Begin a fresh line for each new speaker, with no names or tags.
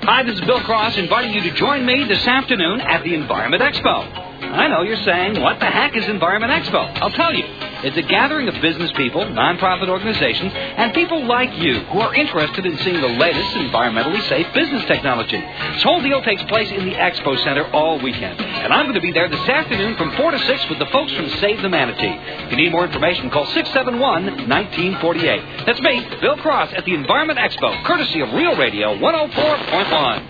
Hi, this is Bill Cross inviting you to join me this afternoon at the Environment Expo. I know you're saying, what the heck is Environment Expo? I'll tell you. It's a gathering of business people, nonprofit organizations, and people like you who are interested in seeing the latest environmentally safe business technology. This whole deal takes place in the Expo Center all weekend. And I'm going to be there this afternoon from 4 to 6 with the folks from Save the Manatee. If you need more information, call 671-1948. That's me, Bill Cross, at the Environment Expo, courtesy of Real Radio 104.1.